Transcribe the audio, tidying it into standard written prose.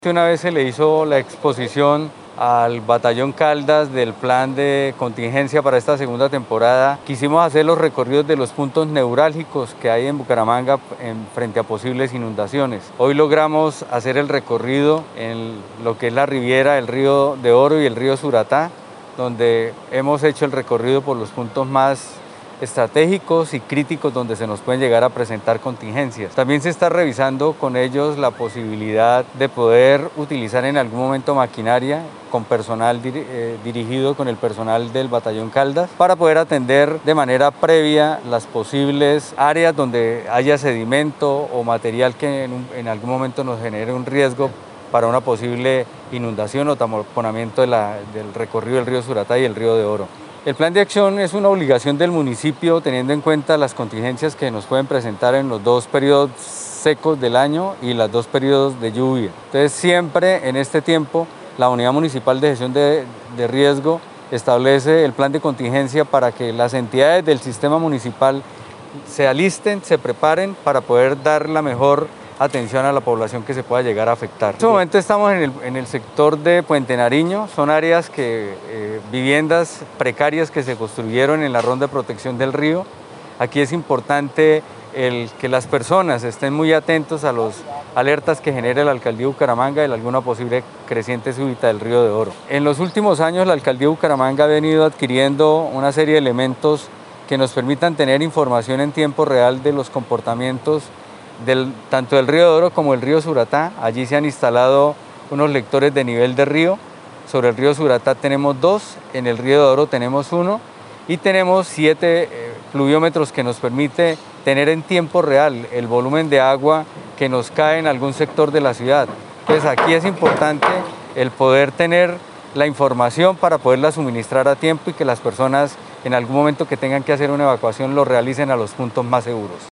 Una vez se le hizo la exposición al Batallón Caldas del plan de contingencia para esta segunda temporada. Quisimos hacer los recorridos de los puntos neurálgicos que hay en Bucaramanga frente a posibles inundaciones. Hoy logramos hacer el recorrido en lo que es la Riviera, el río de Oro y el río Suratá, donde hemos hecho el recorrido por los puntos más estratégicos y críticos donde se nos pueden llegar a presentar contingencias. También se está revisando con ellos la posibilidad de poder utilizar en algún momento maquinaria con personal dirigido con el personal del Batallón Caldas para poder atender de manera previa las posibles áreas donde haya sedimento o material que en algún momento nos genere un riesgo para una posible inundación o taponamiento del recorrido del río Suratá y el río de Oro. El plan de acción es una obligación del municipio teniendo en cuenta las contingencias que nos pueden presentar en los dos periodos secos del año y los dos periodos de lluvia. Entonces siempre en este tiempo la Unidad Municipal de Gestión de Riesgo establece el plan de contingencia para que las entidades del sistema municipal se alisten, se preparen para poder dar la mejor atención a la población que se pueda llegar a afectar. En este momento estamos en el sector de Puente Nariño, son áreas viviendas precarias que se construyeron en la ronda de protección del río. Aquí es importante que las personas estén muy atentos a las alertas que genere la Alcaldía de Bucaramanga de alguna posible creciente súbita del río de Oro. En los últimos años la Alcaldía de Bucaramanga ha venido adquiriendo una serie de elementos que nos permitan tener información en tiempo real de los comportamientos tanto del río de Oro como del río Suratá. Allí se han instalado unos lectores de nivel de río. Sobre el río Suratá tenemos 2, en el río de Oro tenemos 1 y tenemos 7 pluviómetros que nos permite tener en tiempo real el volumen de agua que nos cae en algún sector de la ciudad. Entonces aquí es importante el poder tener la información para poderla suministrar a tiempo y que las personas en algún momento que tengan que hacer una evacuación lo realicen a los puntos más seguros.